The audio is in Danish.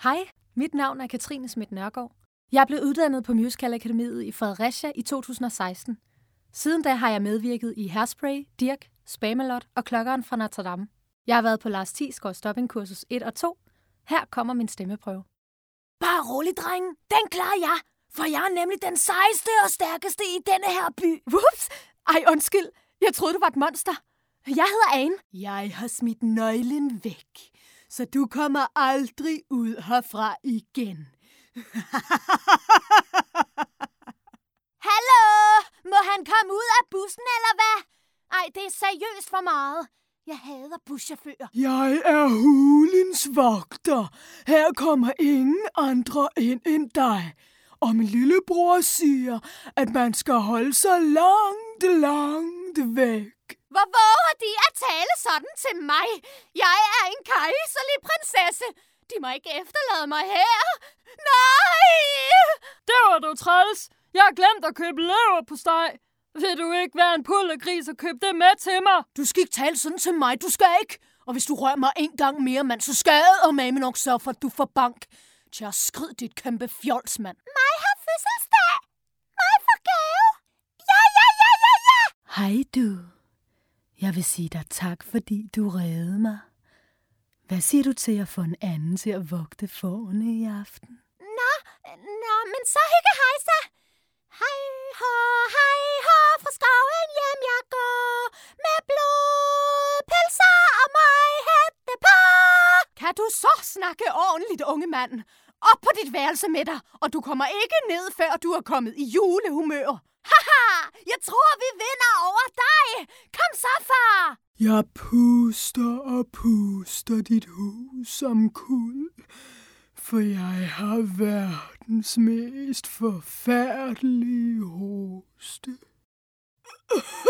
Hej, mit navn er Katrine Schmidt Nørgaard. Jeg blev uddannet på Musical Akademiet i Fredericia i 2016. Siden da har jeg medvirket i Hairspray, Dirch, Spamalot og Klokkeren fra Notre Dame. Jeg har været på Lars Thiesgaards dubbingkursus 1 og 2. Her kommer min stemmeprøve. Bare rolig, drenge. Den klarer jeg, for jeg er nemlig den sejeste og stærkeste i denne her by. Whoops! Ej, undskyld. Jeg troede, du var et monster. Jeg hedder Ane. Jeg har smidt nøglen væk, så du kommer aldrig ud herfra igen. Hallo? Må han komme ud af bussen, eller hvad? Ej, det er seriøst for meget. Jeg hader buschauffører. Jeg er hulens vogter. Her kommer ingen andre ind end dig. Og min lillebror siger, at man skal holde sig langt væk. Hvor våger de at tale sådan til mig? Jeg er en kejserlig prinsesse. De må ikke efterlade mig her. Nej! Det var du træls. Jeg har glemt at købe leverpostej. Vil du ikke være en pullergris og købe det med til mig? Du skal ikke tale sådan til mig. Du skal ikke. Og hvis du rører mig en gang mere, mand, så skal jeg og mame nok sørge for, at du får bank. Tja, skrid dit kæmpe fjols, mand. Mig har fødselsdag. Mig for gave. Ja. Hej du. Jeg vil sige dig tak, fordi du reddede mig. Hvad siger du til at få en anden til at vogte fårene i aften? Nå, men så hygge hej så. Hej hå, fra skoven hjem jeg går, med blod, pelser og mig hætte på. Kan du så snakke ordentligt, unge mand? Op på dit værelse med dig, og du kommer ikke ned, før du er kommet i julehumør. Haha, jeg tror, vi vinder over dig. Kom så, far. Jeg puster dit hus som kul, for jeg har verdens mest forfærdelige hoste.